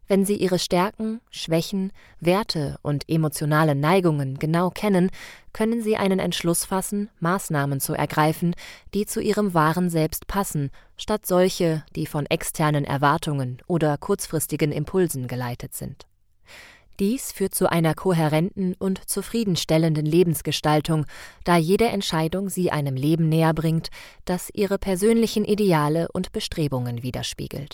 Wenn Sie Ihre Stärken, Schwächen, Werte und emotionale Neigungen genau kennen, können Sie einen Entschluss fassen, Maßnahmen zu ergreifen, die zu Ihrem wahren Selbst passen, statt solche, die von externen Erwartungen oder kurzfristigen Impulsen geleitet sind. Dies führt zu einer kohärenten und zufriedenstellenden Lebensgestaltung, da jede Entscheidung Sie einem Leben näher bringt, das Ihre persönlichen Ideale und Bestrebungen widerspiegelt.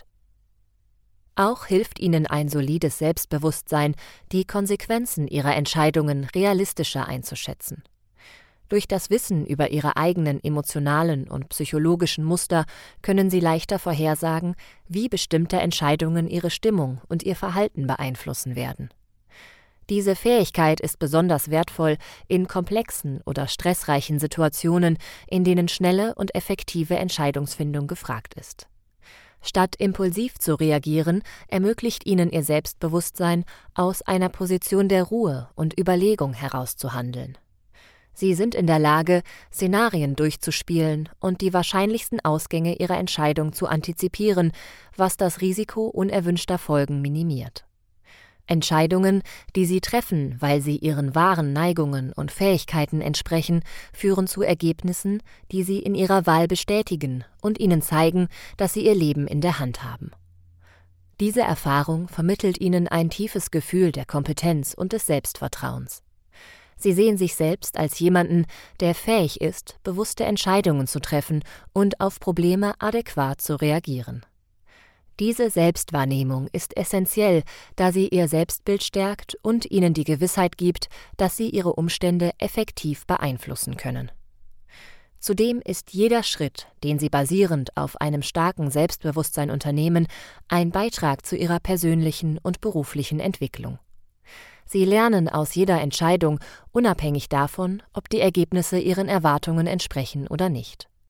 Auch hilft Ihnen ein solides Selbstbewusstsein, die Konsequenzen Ihrer Entscheidungen realistischer einzuschätzen. Durch das Wissen über Ihre eigenen emotionalen und psychologischen Muster können Sie leichter vorhersagen, wie bestimmte Entscheidungen Ihre Stimmung und Ihr Verhalten beeinflussen werden. Diese Fähigkeit ist besonders wertvoll in komplexen oder stressreichen Situationen, in denen schnelle und effektive Entscheidungsfindung gefragt ist. Statt impulsiv zu reagieren, ermöglicht Ihnen Ihr Selbstbewusstsein, aus einer Position der Ruhe und Überlegung heraus zu handeln. Sie sind in der Lage, Szenarien durchzuspielen und die wahrscheinlichsten Ausgänge Ihrer Entscheidung zu antizipieren, was das Risiko unerwünschter Folgen minimiert. Entscheidungen, die Sie treffen, weil sie Ihren wahren Neigungen und Fähigkeiten entsprechen, führen zu Ergebnissen, die Sie in Ihrer Wahl bestätigen und Ihnen zeigen, dass Sie Ihr Leben in der Hand haben. Diese Erfahrung vermittelt Ihnen ein tiefes Gefühl der Kompetenz und des Selbstvertrauens. Sie sehen sich selbst als jemanden, der fähig ist, bewusste Entscheidungen zu treffen und auf Probleme adäquat zu reagieren. Diese Selbstwahrnehmung ist essentiell, da sie Ihr Selbstbild stärkt und Ihnen die Gewissheit gibt, dass Sie Ihre Umstände effektiv beeinflussen können. Zudem ist jeder Schritt, den Sie basierend auf einem starken Selbstbewusstsein unternehmen, ein Beitrag zu Ihrer persönlichen und beruflichen Entwicklung. Sie lernen aus jeder Entscheidung, unabhängig davon, ob die Ergebnisse Ihren Erwartungen entsprechen oder nicht.